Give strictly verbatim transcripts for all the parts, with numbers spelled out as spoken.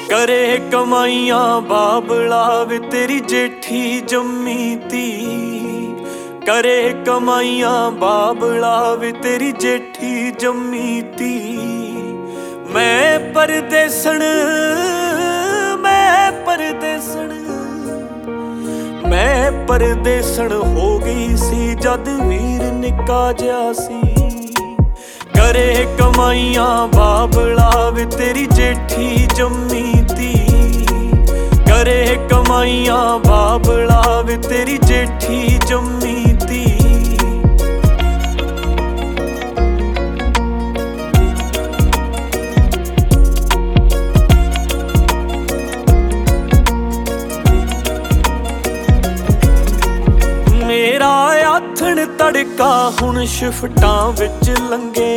करे कमाइयां बाबला वे तेरी जेठी जम्मी ती। करे कमाइयां बाबला वे तेरी जेठी जम्मी ती। मैं परदेसण मैं परदेसण मैं परदेसण हो गई सी जद वीर निक्का जिहा सी। करे कमाइयां बाबला वे तेरी जेठी जम्मी ती। करे कमाइयां बाबला वे तेरी जेठी जम्मी ती। मेरा आथण तड़का हुण शिफ्टां विच लंघे।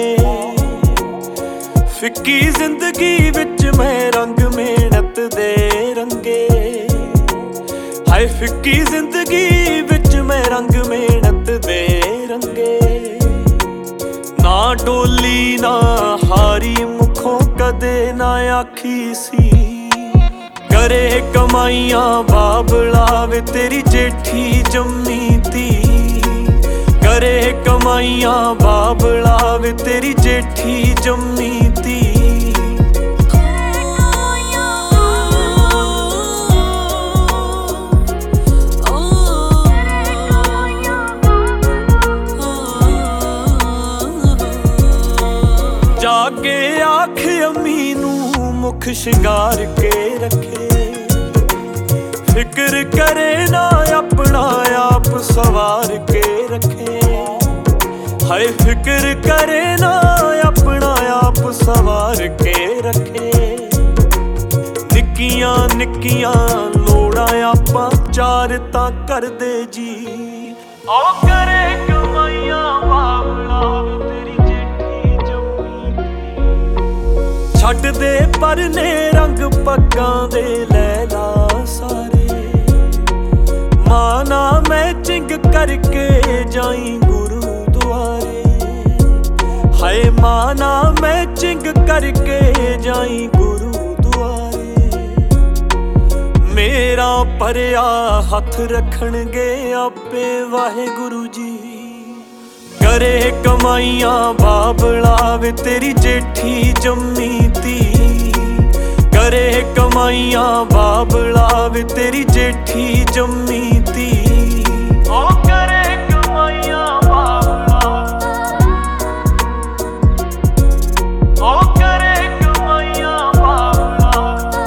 फिक्की जिंदगी विच मैं रंग मेहनत दे रंगे। हाय फिक्की जिंदगी विच मैं रंग मेहनत दे रंगे। ना डोली ना हारी मुखों कदे ना आखी सी। करे कमाइयां बाबला वे तेरी जेठी जम्मी ती। करे कमाइयां बाबला वे तेरी जेठी जम्मी ती। जाके आख अम्मी नू मुख शिंगार के रखे। फिक्र करे ना अपना आप सवार के रखे। हाय फिक्र करे ना अपना आप सवार के रखे। निक्कियां निक्कियां लोड़ां आपां चार तां कर दे जी। ओ करे कमाइयां बाबला तेरी जेठी जम्मी ती। छड्ड दे परने रंग पग्गां दे लैला सारे। माना मैचिंग करके जाई गुरुद्वारे। हाय माना मैचिंग करके जाई गुरुद्वारे। मेरा भरिया हथ रखणगे आपे वाहेगुरु जी। करे कमाइयां बाबला वे तेरी जेठी जम्मी ती। करे कमाइयां बाबला वे तेरी जेठी जम्मी ती। ओ करे कमाइयां बाबला ओ करे कमाइयां बाबला।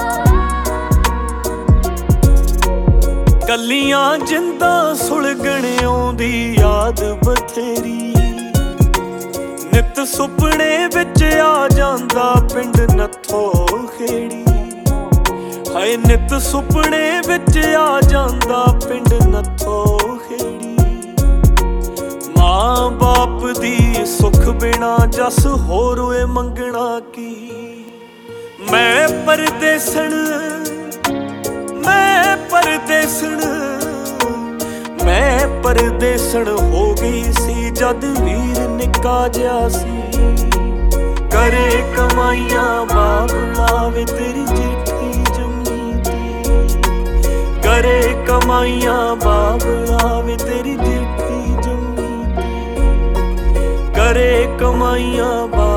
कलियां जिंदा सुलगण आउंदी याद बथेरी। नित सुपने विच आ जांदा पिंड नत्थो खेड़ी। हाय नित सुपने विच आ जांदा पिंड नत्थो खेड़ी। मां बाप दी सुख बिना जस होर होए मंगना की। मैं परदेसण मैं परदेसण मैं परदेसण हो गई सी जद वीर निक्का जिहा सी। करे कमाइयां बाबला वे तेरी जेठी जम्मी ती। करे कमाइयां बाबला वे तेरी जेठी जम्मी ती। करे कमाइयां